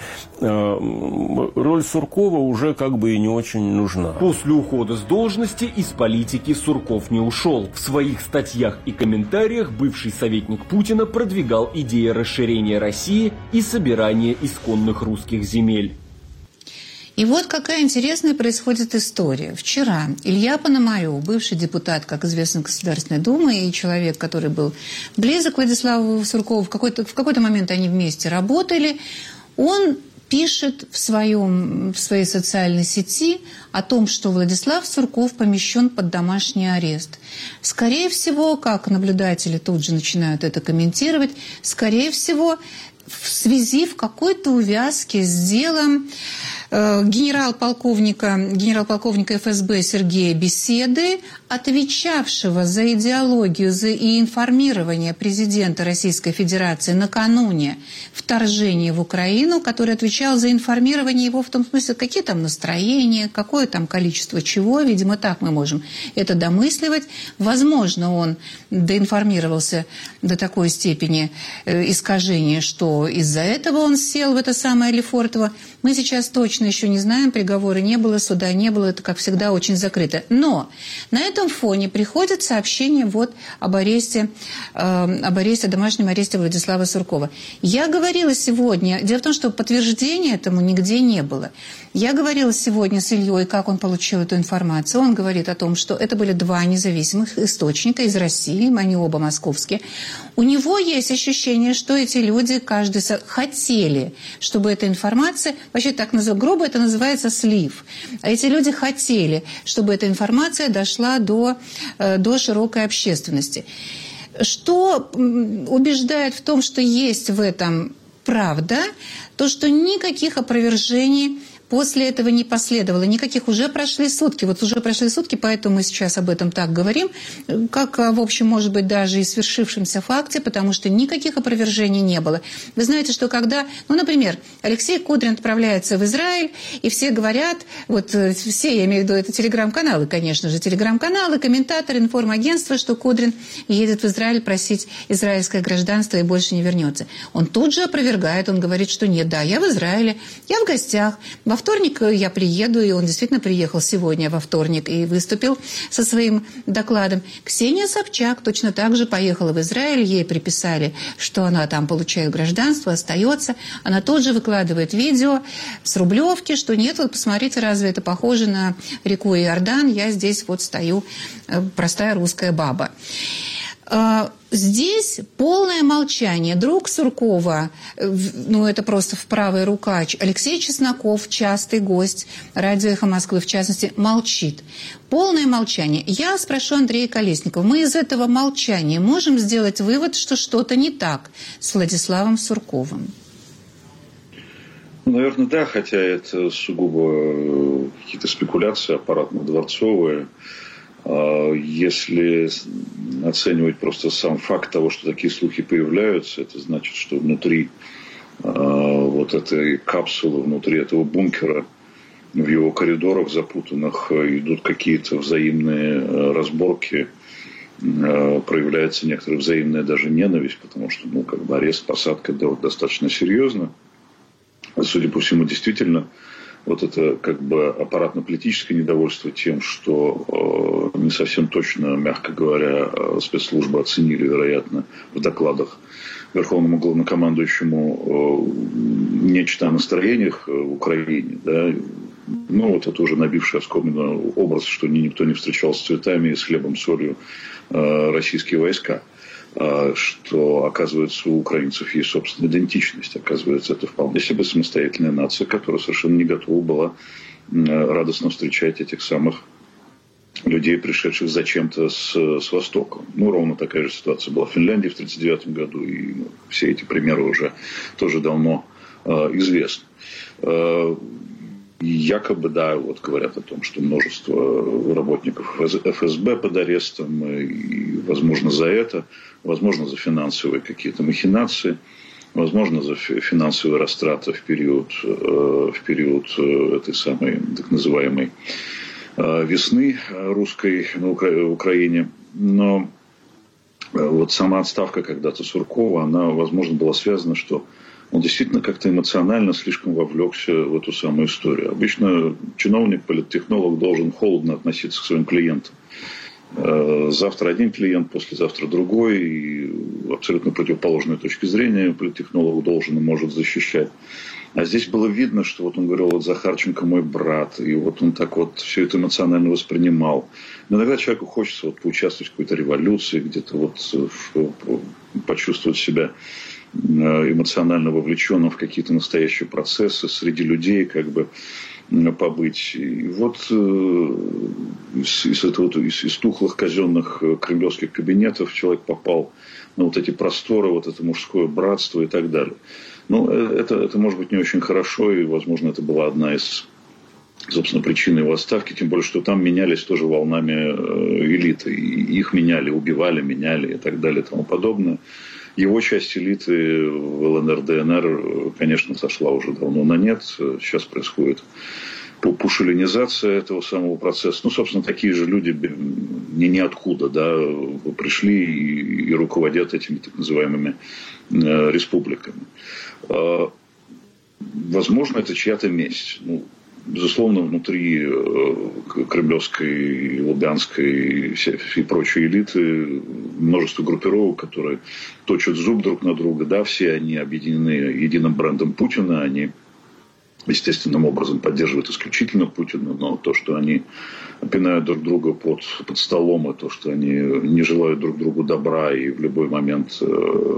роль Суркова уже как бы и не очень нужна. После ухода с должности из политики Сурков не ушел. В своих статьях и комментариях бывший советник Путина продвигал идеи расширения России и собирания исконных русских земель. И вот какая интересная происходит история. Вчера Илья Пономарев, бывший депутат, как известно, Государственной Думы, и человек, который был близок к Владиславу Суркову, в какой-то, в какой-то момент они вместе работали, он пишет в, своем, в своей социальной сети о том, что Владислав Сурков помещен под домашний арест. Скорее всего, как наблюдатели тут же начинают это комментировать, скорее всего, в связи в какой-то увязке с делом генерал-полковника, генерал-полковника эф эс бэ Сергея Беседы, отвечавшего за идеологию за и информирование президента Российской Федерации накануне вторжения в Украину, который отвечал за информирование его в том смысле, какие там настроения, какое там количество чего, видимо, так мы можем это домысливать. Возможно, он доинформировался до такой степени искажения, что из-за этого он сел в это самое Лефортово. Мы сейчас точно еще не знаем, приговора не было, суда не было, это, как всегда, очень закрыто. Но на этом фоне приходит сообщение вот об аресте, э, об аресте, домашнем аресте Владислава Суркова. Я говорила сегодня, дело в том, что подтверждения этому нигде не было. Я говорила сегодня с Ильей, как он получил эту информацию. Он говорит о том, что это были два независимых источника из России, они оба московские. У него есть ощущение, что эти люди, каждый хотели, чтобы эта информация, вообще так называемая, грубо это называется слив. А эти люди хотели, чтобы эта информация дошла до, до широкой общественности. Что убеждает в том, что есть в этом правда, то, что никаких опровержений после этого не последовало. Никаких. Уже прошли сутки. Вот уже прошли сутки, поэтому мы сейчас об этом так говорим, как, в общем, может быть, даже и свершившемся факте, потому что никаких опровержений не было. Вы знаете, что когда, ну, например, Алексей Кудрин отправляется в Израиль, и все говорят, вот все, я имею в виду, это телеграм-каналы, конечно же, телеграм-каналы, комментаторы, информагентства, что Кудрин едет в Израиль просить израильское гражданство и больше не вернется. Он тут же опровергает, он говорит, что нет, да, я в Израиле, я в гостях, во вторник я приеду, и он действительно приехал сегодня во вторник и выступил со своим докладом. Ксения Собчак точно так же поехала в Израиль, ей приписали, что она там получает гражданство, остается. Она тоже выкладывает видео с Рублевки, что нет, вот посмотрите, разве это похоже на реку Иордан, я здесь вот стою, простая русская баба. Здесь полное молчание. Друг Суркова, ну это просто в правой рукач, Алексей Чесноков, частый гость радио «Эхо Москвы», в частности, молчит. Полное молчание. Я спрошу Андрея Колесникова, мы из этого молчания можем сделать вывод, что что-то не так с Владиславом Сурковым? Наверное, да, хотя это сугубо какие-то спекуляции аппаратно-дворцовые. Если оценивать просто сам факт того, что такие слухи появляются, это значит, что внутри вот этой капсулы, внутри этого бункера, в его коридорах запутанных идут какие-то взаимные разборки, проявляется некоторая взаимная даже ненависть, потому что, ну, как бы арест, посадка дело достаточно серьезно. Судя по всему, действительно, вот это как бы аппаратно-политическое недовольство тем, что э, не совсем точно, мягко говоря, спецслужбы оценили, вероятно, в докладах Верховному главнокомандующему э, нечто о настроениях в Украине. Да? Ну, вот это уже набивший оскомину образ, что никто не встречал с цветами и с хлебом, солью э, российские войска. Что, оказывается, у украинцев есть собственная идентичность. Оказывается, это вполне себе самостоятельная нация, которая совершенно не готова была радостно встречать этих самых людей, пришедших зачем-то с, с Востока. Ну, ровно такая же ситуация была в Финляндии в тысяча девятьсот тридцать девятом году, и ну, все эти примеры уже тоже давно э, известны. Э, Якобы, да, вот говорят о том, что множество работников эф эс бэ под арестом, и, возможно, за это, возможно, за финансовые какие-то махинации, возможно, за финансовые растраты в период, в период этой самой так называемой весны русской на Украине. Но вот сама отставка когда-то Суркова, она, возможно, была связана, что он действительно как-то эмоционально слишком вовлекся в эту самую историю. Обычно чиновник, политтехнолог должен холодно относиться к своим клиентам. Завтра один клиент, послезавтра другой. И абсолютно противоположной точки зрения политтехнолог должен и может защищать. А здесь было видно, что вот он говорил, вот Захарченко мой брат. И вот он так вот все это эмоционально воспринимал. Но иногда человеку хочется вот поучаствовать в какой-то революции, где-то вот почувствовать себя эмоционально вовлеченным в какие-то настоящие процессы, среди людей как бы побыть. И вот из, из, этого, из, из тухлых казенных кремлевских кабинетов человек попал на вот эти просторы, вот это мужское братство и так далее. Ну, это, это может быть не очень хорошо, и, возможно, это была одна из, собственно, причин его отставки, тем более, что там менялись тоже волнами элиты. И их меняли, убивали, меняли и так далее и тому подобное. Его часть элиты в ЛНР, ДНР, конечно, сошла уже давно на нет. Сейчас происходит пушелинизация этого самого процесса. Ну, собственно, такие же люди не ниоткуда, да, пришли и, и руководят этими так называемыми э, республиками. Э, возможно, это чья-то месть. Ну, безусловно, внутри э, кремлевской, лубянской и, и прочей элиты множество группировок, которые точат зуб друг на друга. Да, все они объединены единым брендом Путина, они естественным образом поддерживают исключительно Путина, но то, что они пинают друг друга под, под столом, и то, что они не желают друг другу добра и в любой момент э,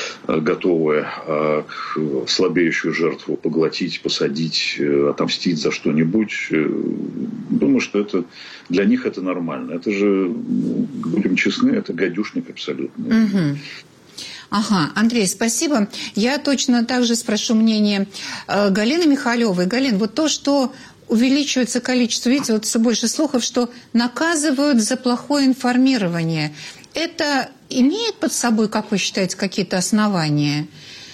готовы э, слабеющую жертву поглотить, посадить, э, отомстить за что-нибудь, э, думаю, что это для них это нормально. Это же, будем честны, это гадюшник абсолютно. Mm-hmm. Ага, Андрей, спасибо. Я точно так же спрошу мнение э, Галины Михалевой. Галин, вот то, что увеличивается количество, видите, вот все больше слухов, что наказывают за плохое информирование. Это имеет под собой, как вы считаете, какие-то основания?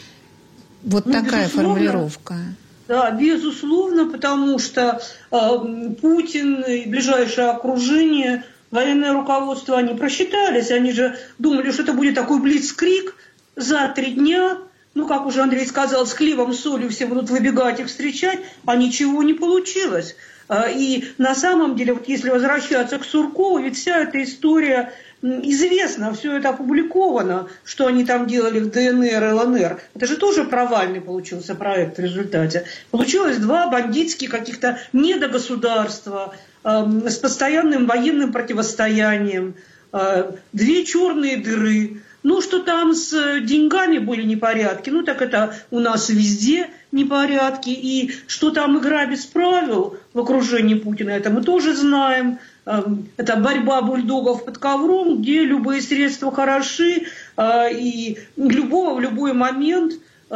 Вот ну, такая формулировка. Да, безусловно, потому что э, Путин и ближайшее окружение, военное руководство, они просчитались. Они же думали, что это будет такой блицкриг за три дня. Ну, как уже Андрей сказал, с хлебом, солью все будут выбегать и встречать, а ничего не получилось. И на самом деле, вот если возвращаться к Суркову, ведь вся эта история известна, все это опубликовано, что они там делали в ДНР и ЛНР. Это же тоже провальный получился проект в результате. Получилось два бандитских каких-то недогосударства э, с постоянным военным противостоянием, э, две черные дыры. Ну, что там с деньгами были непорядки, ну, так это у нас везде непорядки. И что там игра без правил в окружении Путина, это мы тоже знаем. Это борьба бульдогов под ковром, где любые средства хороши, и любого в любой момент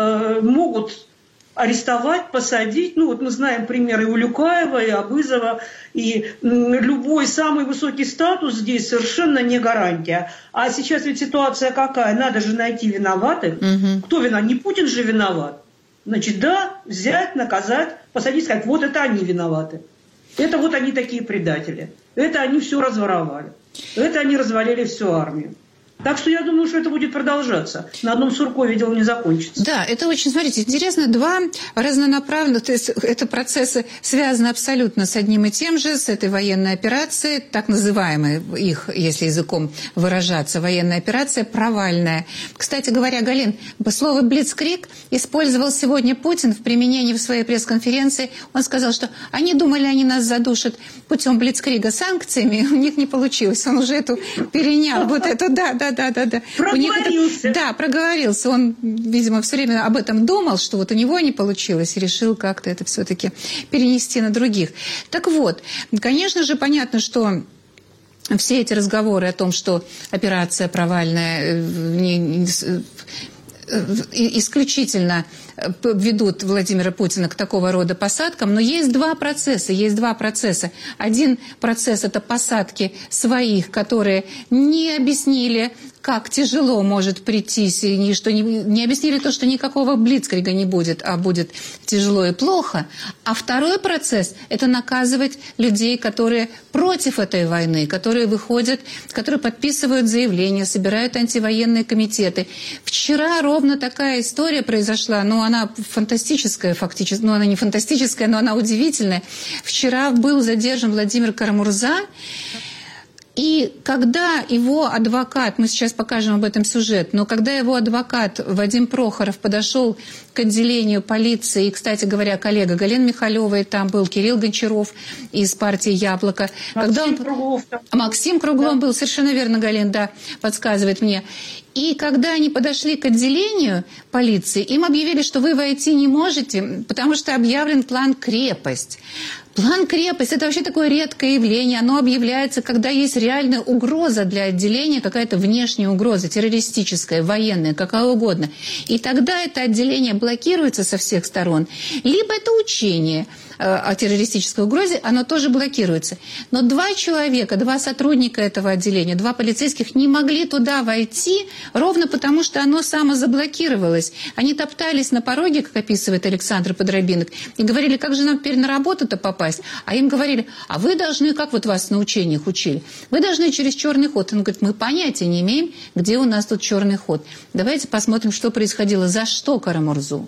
могут арестовать, посадить. Ну, вот мы знаем примеры Улюкаева и Абызова, и любой самый высокий статус здесь совершенно не гарантия. А сейчас ведь ситуация какая? Надо же найти виноватых. Угу. Кто виноват? Не Путин же виноват. Значит, да, взять, наказать, посадить, сказать, вот это они виноваты. Это вот они такие предатели. Это они все разворовали. Это они развалили всю армию. Так что я думаю, что это будет продолжаться. На одном Суркове дело не закончится. Да, это очень, смотрите, интересно, два разнонаправленных, то есть это процессы связаны абсолютно с одним и тем же, с этой военной операцией, так называемой, их, если языком выражаться, военная операция провальная. Кстати говоря, Галин, слово «блицкриг» использовал сегодня Путин в применении в своей пресс-конференции. Он сказал, что они думали, они нас задушат путем блицкрига санкциями, у них не получилось. Он уже эту перенял, вот эту, да, да, Да, да, да. Проговорился. Них, да, проговорился. Он, видимо, все время об этом думал, что вот у него не получилось, и решил как-то это все-таки перенести на других. Так вот, конечно же, понятно, что все эти разговоры о том, что операция провальная, не, не, исключительно ведут Владимира Путина к такого рода посадкам, но есть два процесса, есть два процесса. Один процесс – это посадки своих, которые не объяснили, как тяжело может прийти, что не, не объяснили то, что никакого блицкрига не будет, а будет тяжело и плохо. А второй процесс – это наказывать людей, которые против этой войны, которые выходят, которые подписывают заявления, собирают антивоенные комитеты. Вчера ровно такая история произошла, ну, она фантастическая фактически, ну, она не фантастическая, но она удивительная. Вчера был задержан Владимир Карамурза, и когда его адвокат, мы сейчас покажем об этом сюжет, но когда его адвокат Вадим Прохоров подошел к отделению полиции, и, кстати говоря, коллега Галины Михалевой, там был Кирилл Гончаров из партии «Яблоко». Максим когда он... Круглов. Максим Круглов да. был, совершенно верно, Галин, да, подсказывает мне. И когда они подошли к отделению полиции, им объявили, что вы войти не можете, потому что объявлен план «Крепость». План крепость – это вообще такое редкое явление. Оно объявляется, когда есть реальная угроза для отделения, какая-то внешняя угроза, террористическая, военная, какая угодно. И тогда это отделение блокируется со всех сторон. Либо это учение о террористической угрозе, оно тоже блокируется. Но два человека, два сотрудника этого отделения, два полицейских не могли туда войти ровно потому, что оно самозаблокировалось. Они топтались на пороге, как описывает Александр Подробинок, и говорили, как же нам теперь на работу-то попасть? А им говорили, а вы должны, как вот вас на учениях учили, вы должны через черный ход. Он говорит, мы понятия не имеем, где у нас тут черный ход. Давайте посмотрим, что происходило, за что Кара-Мурзу.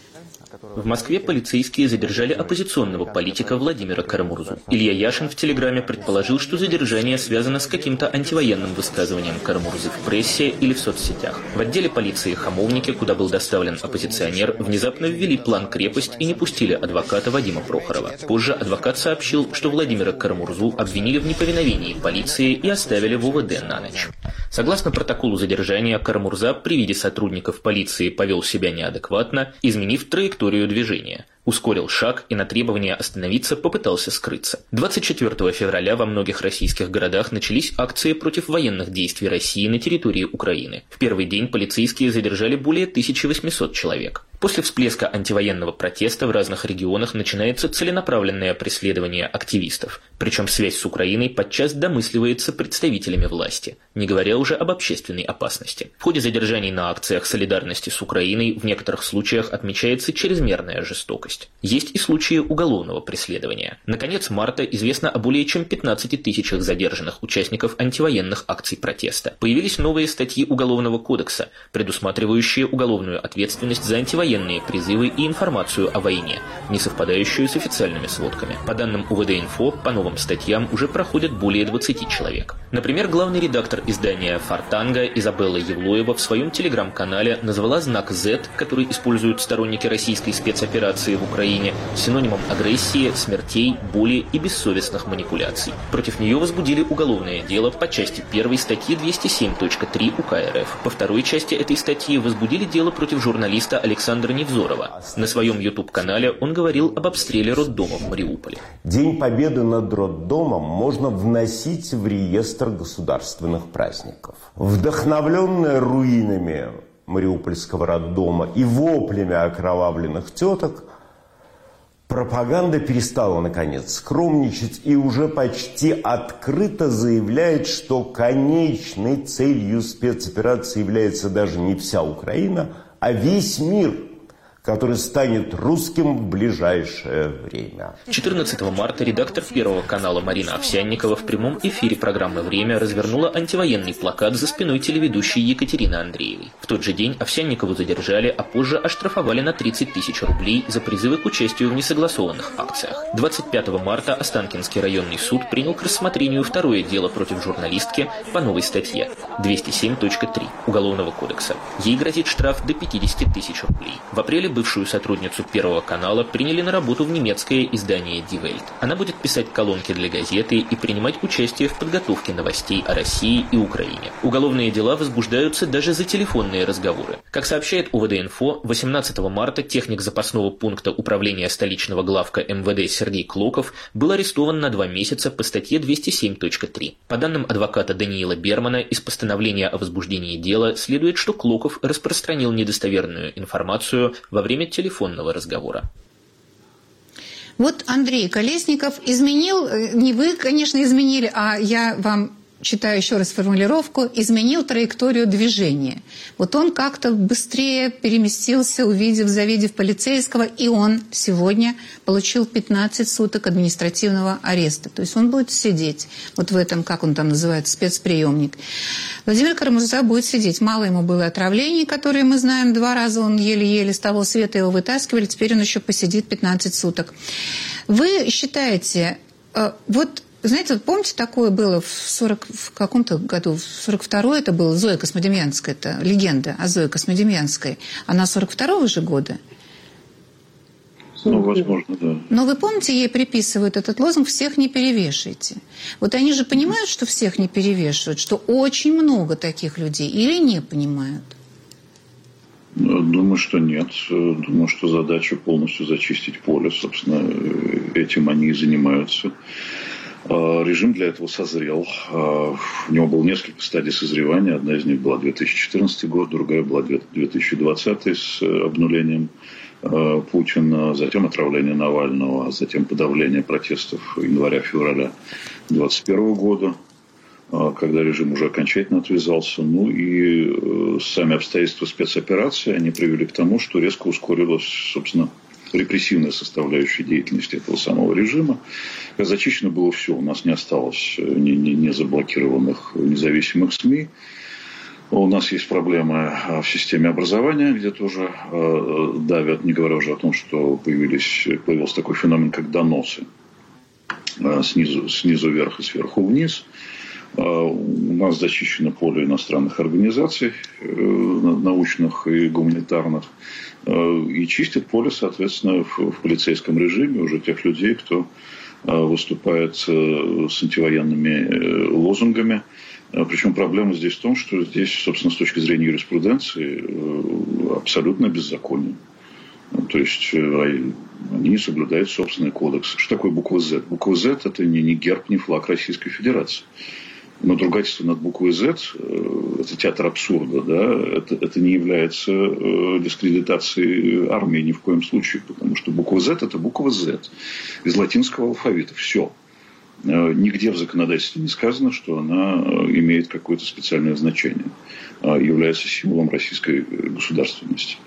В Москве полицейские задержали оппозиционного политика Владимира Кара-Мурзу. Илья Яшин в Телеграме предположил, что задержание связано с каким-то антивоенным высказыванием Кара-Мурзы в прессе или в соцсетях. В отделе полиции Хамовники, куда был доставлен оппозиционер, внезапно ввели план крепость и не пустили адвоката Вадима Прохорова. Позже адвокат сообщил, что Владимира Кара-Мурзу обвинили в неповиновении полиции и оставили в ОВД на ночь. Согласно протоколу задержания, Кара-Мурза при виде сотрудников полиции повел себя неадекватно, изменив траекторию движения. Ускорил шаг и на требование остановиться попытался скрыться. двадцать четвёртого февраля во многих российских городах начались акции против военных действий России на территории Украины. В первый день полицейские задержали более тысячи восьмисот человек. После всплеска антивоенного протеста в разных регионах начинается целенаправленное преследование активистов. Причем связь с Украиной подчас домысливается представителями власти, не говоря уже об общественной опасности. В ходе задержаний на акциях солидарности с Украиной в некоторых случаях отмечается чрезмерная жестокость. Есть и случаи уголовного преследования. На конец марта известно о более чем пятнадцати тысячах задержанных участников антивоенных акций протеста. Появились новые статьи Уголовного кодекса, предусматривающие уголовную ответственность за антивоенные военные призывы и информацию о войне, не совпадающую с официальными сводками. По данным УВД-Инфо, по новым статьям уже проходят более двадцати человек. Например, главный редактор издания «Фортанга» Изабелла Евлоева в своем телеграм-канале назвала знак зет, который используют сторонники российской спецоперации в Украине, синонимом агрессии, смертей, боли и бессовестных манипуляций. Против нее возбудили уголовное дело по части первой статьи двести семь точка три УК РФ. По второй части этой статьи возбудили дело против журналиста Александра Невзорова. На своем YouTube-канале он говорил об обстреле роддома в Мариуполе. День Победы над роддомом можно вносить в реестр государственных праздников. Вдохновленная руинами Мариупольского роддома и воплями окровавленных теток, пропаганда перестала, наконец, скромничать и уже почти открыто заявляет, что конечной целью спецоперации является даже не вся Украина, а весь мир, который станет русским в ближайшее время. четырнадцатого марта редактор Первого канала Марина Овсянникова в прямом эфире программы «Время» развернула антивоенный плакат за спиной телеведущей Екатерины Андреевой. В тот же день Овсянникову задержали, а позже оштрафовали на тридцать тысяч рублей за призывы к участию в несогласованных акциях. двадцать пятого марта Останкинский районный суд принял к рассмотрению второе дело против журналистки по новой статье двести семь точка три Уголовного кодекса. Ей грозит штраф до пятидесяти тысяч рублей. В апреле бывшую сотрудницу Первого канала приняли на работу в немецкое издание Die Welt. Она будет писать колонки для газеты и принимать участие в подготовке новостей о России и Украине. Уголовные дела возбуждаются даже за телефонные разговоры. Как сообщает УВД-Инфо, восемнадцатого марта техник запасного пункта управления столичного главка эм вэ дэ Сергей Клоков был арестован на два месяца по статье двести семь точка три. По данным адвоката Даниила Бермана, из постановления о возбуждении дела следует, что Клоков распространил недостоверную информацию во время телефонного разговора. Вот Андрей Колесников изменил, не вы, конечно, изменили, а я вам читаю еще раз формулировку, изменил траекторию движения. Вот он как-то быстрее переместился, увидев, завидев полицейского, и он сегодня получил пятнадцать суток административного ареста. То есть он будет сидеть вот в этом, как он там называется, спецприемник. Владимир Кара-Мурза будет сидеть. Мало ему было отравлений, которые мы знаем, два раза он еле-еле с того света его вытаскивали, теперь он еще посидит пятнадцать суток. Вы считаете, вот знаете, вот помните, такое было в сорок в каком-то году, в сорок втором это было, Зоя Космодемьянская, это легенда о Зое Космодемьянской. Она сорок второго же года? Ну, возможно, да. Но вы помните, ей приписывают этот лозунг «всех не перевешивайте». Вот они же понимают, что всех не перевешивают, что очень много таких людей, или не понимают? Да, Думаю, что нет. Думаю, что задача полностью зачистить поле. Собственно, этим они и занимаются. Режим для этого созрел. У него было несколько стадий созревания. Одна из них была две тысячи четырнадцатый год, другая была две тысячи двадцатый с обнулением Путина, затем отравление Навального, затем подавление протестов января-февраля две тысячи двадцать первого года, когда режим уже окончательно отвязался. Ну и сами обстоятельства спецоперации, они привели к тому, что резко ускорилась, собственно, репрессивная составляющая деятельности этого самого режима. Зачищено было все. У нас не осталось не, не, не заблокированных независимых СМИ. У нас есть проблемы в системе образования, где тоже э, давят, не говоря уже о том, что появились, появился такой феномен, как доносы. Э, снизу, снизу вверх и сверху вниз. Э, у нас зачищено поле иностранных организаций, э, научных и гуманитарных. И чистит поле, соответственно, в, в полицейском режиме уже тех людей, кто выступает с антивоенными лозунгами. Причем проблема здесь в том, что здесь, собственно, с точки зрения юриспруденции, абсолютно беззаконие. То есть они не соблюдают собственный кодекс. Что такое буква «З»? Буква «З» – это не, не герб, не флаг Российской Федерации. Надругательство над буквой «З» – это театр абсурда, да? это, это не является дискредитацией армии ни в коем случае, потому что буква «З» – это буква «З» из латинского алфавита. Все. Нигде в законодательстве не сказано, что она имеет какое-то специальное значение, является символом российской государственности.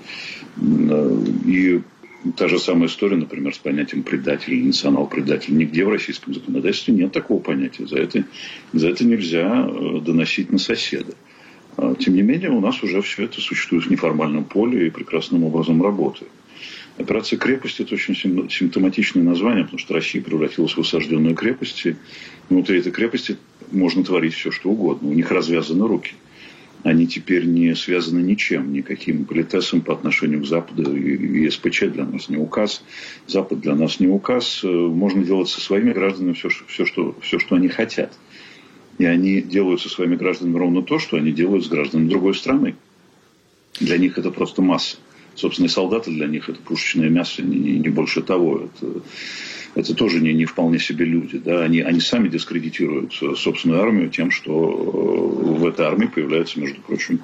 И та же самая история, например, с понятием предатель или национал-предатель. Нигде в российском законодательстве нет такого понятия. За это, за это нельзя доносить на соседа. Тем не менее, у нас уже все это существует в неформальном поле и прекрасным образом работает. Операция «Крепость» – это очень симптоматичное название, потому что Россия превратилась в осажденную крепость. И внутри этой крепости можно творить все, что угодно. У них развязаны руки. Они теперь не связаны ничем, никаким политесом по отношению к Западу. И эс пэ че для нас не указ, Запад для нас не указ. Можно делать со своими гражданами все, все, что, все, что они хотят. И они делают со своими гражданами ровно то, что они делают с гражданами другой страны. Для них это просто масса. Собственные солдаты для них это пушечное мясо, не, не, не больше того. Это, это тоже не, не вполне себе люди. Да? Они, они сами дискредитируют собственную армию тем, что в этой армии появляются, между прочим,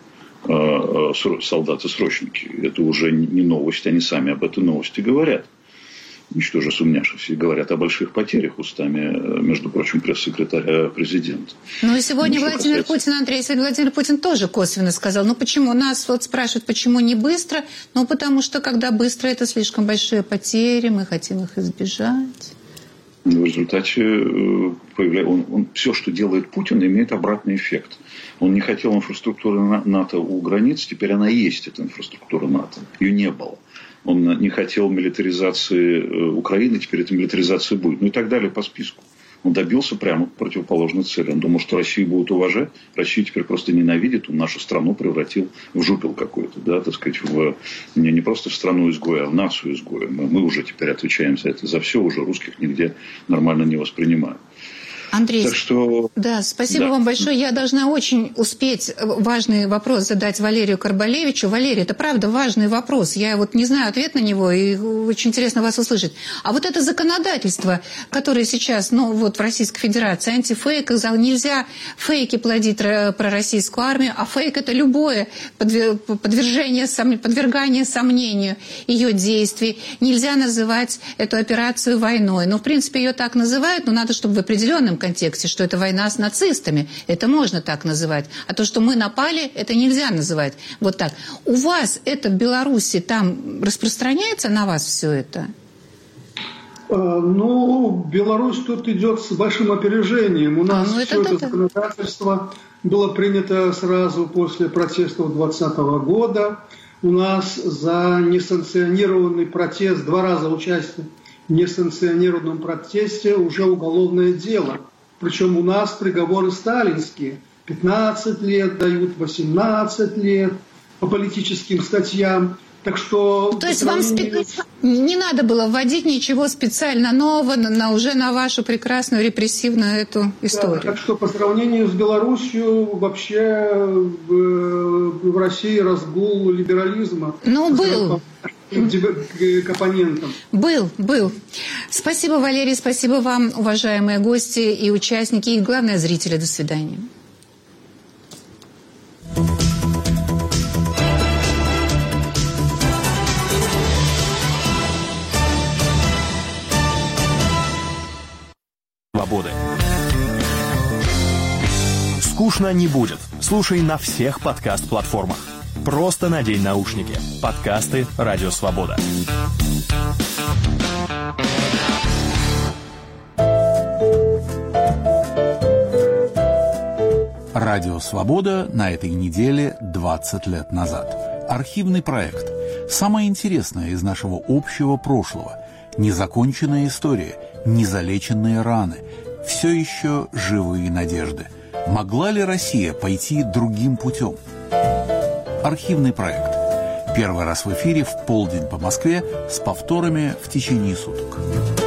солдаты-срочники. Это уже не новость, они сами об этой новости говорят. Ничтоже сумняшися, говорят о больших потерях устами, между прочим, пресс-секретаря президента. Ну и сегодня ну, Владимир касается... Путин, Андрей, сегодня Владимир Путин тоже косвенно сказал, ну почему, нас вот спрашивают, почему не быстро, ну потому что когда быстро, это слишком большие потери, мы хотим их избежать. В результате появляется, он, он, все, что делает Путин, имеет обратный эффект. Он не хотел инфраструктуры НАТО у границ, теперь она есть, эта инфраструктура НАТО. Ее не было. Он не хотел милитаризации Украины, теперь эта милитаризация будет. Ну и так далее по списку. Он добился прямо противоположной цели. Он думал, что Россию будут уважать. Россию теперь просто ненавидит. Он нашу страну превратил в жупел какой-то. Да, так сказать, в, не, не просто в страну изгоя, а в нацию изгоя. Мы, мы уже теперь отвечаем за это. За все уже русских нигде нормально не воспринимают. Андрей, так что... да, спасибо да. вам большое. Я должна очень успеть важный вопрос задать Валерию Карбалевичу. Валерий, это правда важный вопрос. Я вот не знаю ответ на него, и очень интересно вас услышать. А вот это законодательство, которое сейчас, ну, вот в Российской Федерации, антифейк, нельзя фейки плодить про российскую армию, а фейк – это любое подвержение, подвергание сомнению ее действий. Нельзя называть эту операцию войной. Ну, в принципе, ее так называют, но надо, чтобы в определенном контексте, что это война с нацистами. Это можно так называть. А то, что мы напали, это нельзя называть вот так. У вас это в Беларуси там распространяется на вас все это? Ну, Беларусь тут идет с большим опережением. У нас а, ну все это, это законодательство было принято сразу после протестов двадцатого года. У нас за несанкционированный протест, два раза участие в несанкционированном протесте уже уголовное дело. Причем у нас приговоры сталинские. пятнадцать лет дают, восемнадцать лет по политическим статьям. Так что... То есть вам спе... не надо было вводить ничего специально нового на, уже на вашу прекрасную репрессивную эту историю. Да, так что по сравнению с Беларусью вообще в России разгул либерализма. Ну, был. К оппонентам. Был, был. Спасибо, Валерий, спасибо вам, уважаемые гости и участники, и, главное, зрители. До свидания. Свободы. Скучно не будет. Слушай на всех подкаст-платформах. Просто надень наушники. Подкасты «Радио Свобода». Радио «Свобода» на этой неделе двадцать лет назад. Архивный проект. Самое интересное из нашего общего прошлого. Незаконченная история, незалеченные раны. Все еще живые надежды. Могла ли Россия пойти другим путем? Архивный проект. Первый раз в эфире в полдень по Москве с повторами в течение суток.